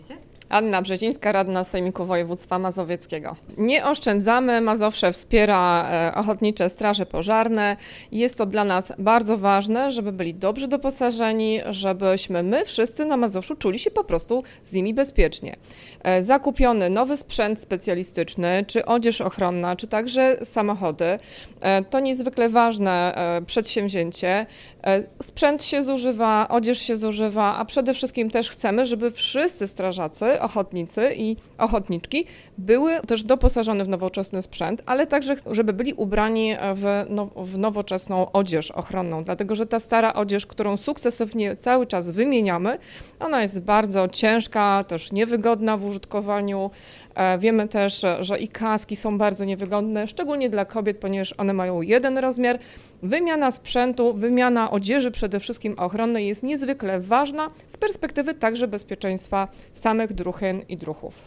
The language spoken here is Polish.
Anna Brzezińska, radna Sejmiku Województwa Mazowieckiego. Nie oszczędzamy, Mazowsze wspiera ochotnicze straże pożarne. Jest to dla nas bardzo ważne, żeby byli dobrze doposażeni, żebyśmy my wszyscy na Mazowszu czuli się po prostu z nimi bezpiecznie. Zakupiony nowy sprzęt specjalistyczny, czy odzież ochronna, czy także samochody, to niezwykle ważne przedsięwzięcie. Sprzęt się zużywa, odzież się zużywa, a przede wszystkim też chcemy, żeby wszyscy strażacy, ochotnicy i ochotniczki były też doposażone w nowoczesny sprzęt, ale także żeby byli ubrani w nowoczesną odzież ochronną, dlatego że ta stara odzież, którą sukcesywnie cały czas wymieniamy, ona jest bardzo ciężka, też niewygodna w użytkowaniu. Wiemy też, że i kaski są bardzo niewygodne, szczególnie dla kobiet, ponieważ one mają jeden rozmiar. Wymiana sprzętu, wymiana odzieży przede wszystkim ochronnej jest niezwykle ważna z perspektywy także bezpieczeństwa samych druchyn i druchów.